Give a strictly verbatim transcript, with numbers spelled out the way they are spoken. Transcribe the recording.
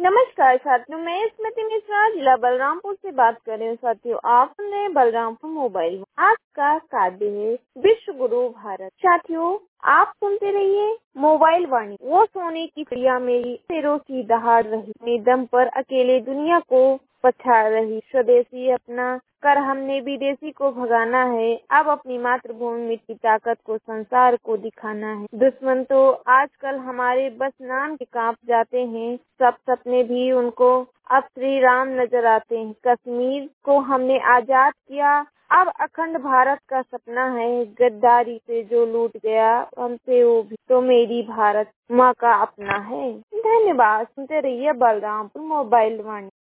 नमस्कार साथियों, मैं स्मृति मिश्रा जिला बलरामपुर से बात कर रही हूँ। साथियों, आपने बलरामपुर मोबाइल आज का काव्य है विश्व गुरु भारत। साथियों, आप सुनते रहिए मोबाइल वाणी। वो सोने की प्रिया मेरी सिरों की दहाड़ रही, अपने दम पर अकेले दुनिया को पछाड़ रही। स्वदेशी अपना कर हमने विदेशी को भगाना है, अब अपनी मातृभूमि की ताकत को संसार को दिखाना है। दुश्मन तो आजकल हमारे बस नाम के कांप जाते हैं, सब सपने भी उनको अब श्री राम नजर आते हैं। कश्मीर को हमने आजाद किया, अब अखंड भारत का सपना है। गद्दारी से जो लूट गया हमसे वो भी तो मेरी भारत माँ का अपना है। धन्यवाद। सुनते रहिए बलरामपुर मोबाइल वाणी।